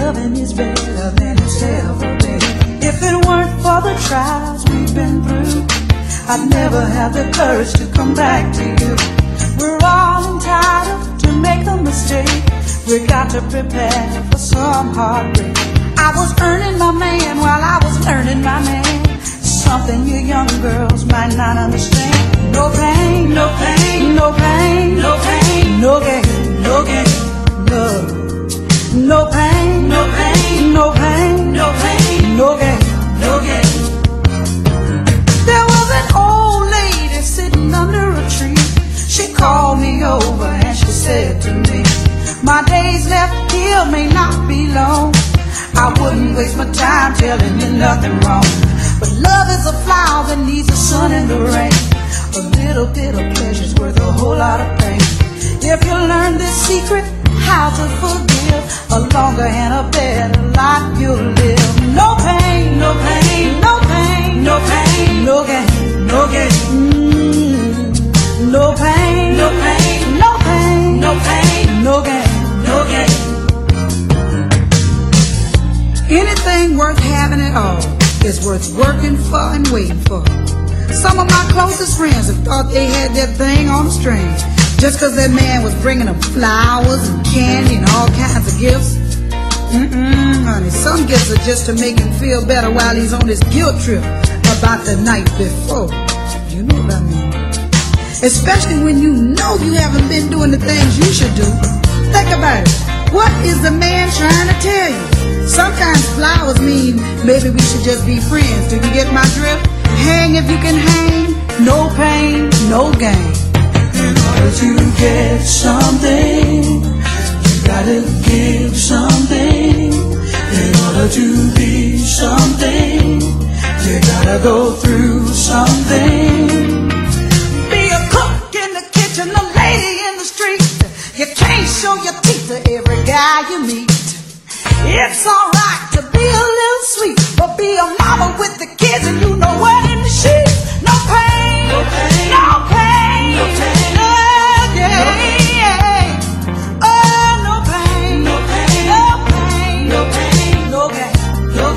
loving is better than it's ever been. If it weren't for the trials we've been through, I'd never have the courage to come back to you. We're all entitled to make a mistake. We got to prepare for some heartbreak. I was earning my man while I was learning my man. Something you young girls might not understand. No pain, no pain, no pain, no pain, no gain, no gain, no. No pain, no pain, no pain, no pain, no gain, no gain. There was an old lady sitting under a tree. She called me over and she said to me, my days left here may not be long. I wouldn't waste my time telling you nothing wrong. But love is a flower that needs the sun and the rain. A little bit of pleasure's worth a whole lot of pain. If you learn this secret, how to forgive, a longer and a better life you'll live. No pain, no pain, no pain, no pain, no gain, no gain. No pain, no pain, no pain, no pain, no gain, no gain. Anything worth having at all is worth working for and waiting for. Some of my closest friends have thought they had that thing on the string, just cause that man was bringing them flowers and candy and all kinds of gifts. Honey, some gifts are just to make him feel better while he's on his guilt trip about the night before. You know what I mean? Especially when you know you haven't been doing the things you should do. Think about it. What is the man trying to tell you? Sometimes flowers mean maybe we should just be friends. Do you get my drift? Hang if you can hang. No pain, no gain. In order to get something, you gotta give something. In order to be something, you gotta go through something. Be a cook in the kitchen, a lady in the street. You can't show your teeth to every guy you meet. It's alright to be a little sweet, but be a mama with the kids and you know what in the sheets. No pain, no pain, no pain, no pain, no gain. Oh, no pain, no pain, no pain, no pain, no gain, no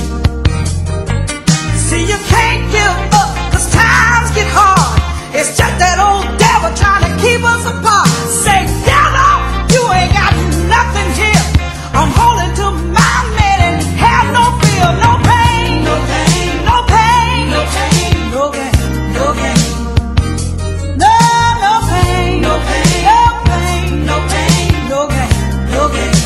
gain. See, you can't give up, cause times get hard. It's just that old devil trying to keep us apart. Say, devil, you ain't got nothing here. I'm holding to my man and have no fear. No pain, no pain, no pain, no pain, no gain, no gain. No, no pain, no pain, no pain, no pain, no gain, no gain.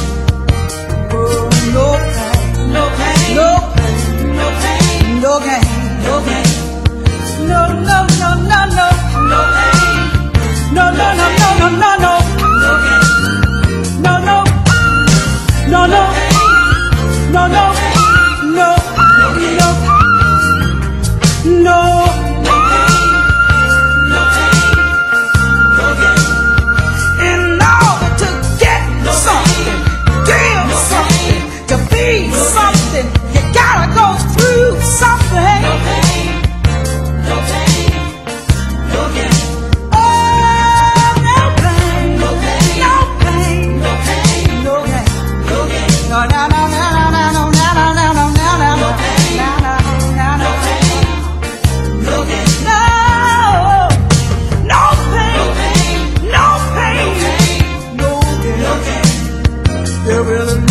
Oh, no pain, no pain, no pain, no pain, no gain, no gain. No, no, no, no, no, no pain. No, no, no, no, no, no, no, no gain. No, no. No, no, no, no, no, no, no, no pain, no gain. In order to get something, give something, to be something, you gotta go through something. No pain, no pain, no gain. Oh, no pain, no pain, no pain, no pain, no gain. No, no, no, no, no, no, no, no, no, no, no, no, no pain, no pain, no gain, no pain, no pain, no gain, no gain. There will